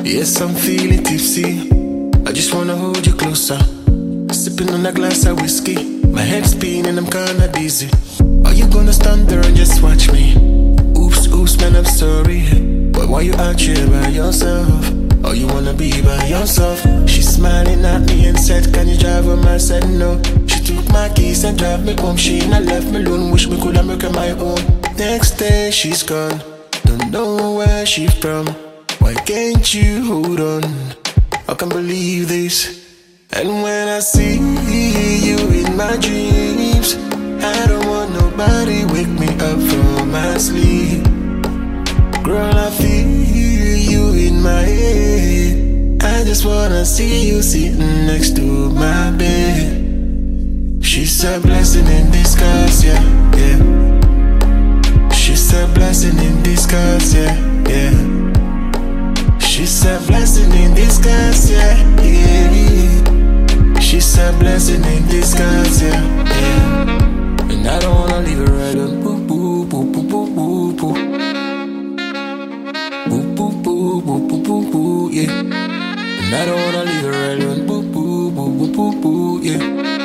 Yes, I'm feeling tipsy. I just wanna hold you closer. Sipping on a glass of whiskey. My head's spinning, I'm kinda dizzy. Are you gonna stand there and just watch me? Oops, oops, man, I'm sorry. But why you out here by yourself? Or you wanna be by yourself? She's smiling at me and said, can you drive home? I said no. She took my keys and drive me home. She not left me alone. Wish me coulda make her my own. Next day she's gone. Don't know where she from. Why can't you hold on? I can't believe this. And when I see you in my dreams, I don't want nobody wake me up from my sleep. Girl, I feel you in my head. I just wanna see you sitting next to my bed. She's a blessing in disguise, yeah, yeah. She's a blessing in disguise, yeah, yeah. She's a blessing in disguise, yeah, yeah. She's a blessing in disguise, yeah, yeah. And I don't wanna leave her right on. Boo, boo, boo, boo, boo, boo, boo. Boo, boo, boo, boo, boo, boo, boo, yeah. And I don't wanna leave her right on. Boo, boo, boo, boo, boo, boo, yeah.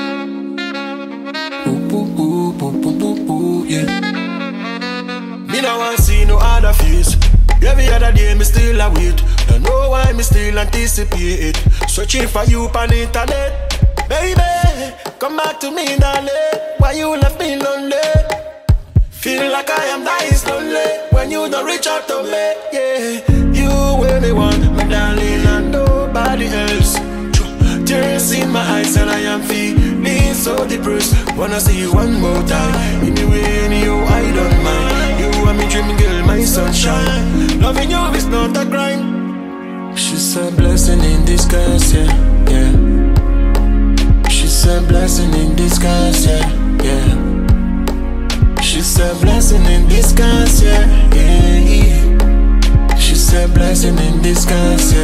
Boo, boo, boo, boo, boo, boo, boo, yeah. Me no want see no other face. Every other day me still a wait. Don't know why me still anticipate. Searching for you on the internet. Baby, come back to me, darling. Why you left me lonely? Feel like I am dying slowly when you don't reach out to me, yeah. You were the one, my darling, and nobody else. Tears in my eyes and I am feeling so depressed. Wanna see you one more time. Anyway, anyhow, I don't mind. You are me dreaming girl, my sunshine. Loving you is not a crime. She's a blessing in disguise, yeah, yeah. She's a blessing in disguise, yeah, yeah. She's a blessing in disguise, yeah, yeah. She's a blessing in disguise,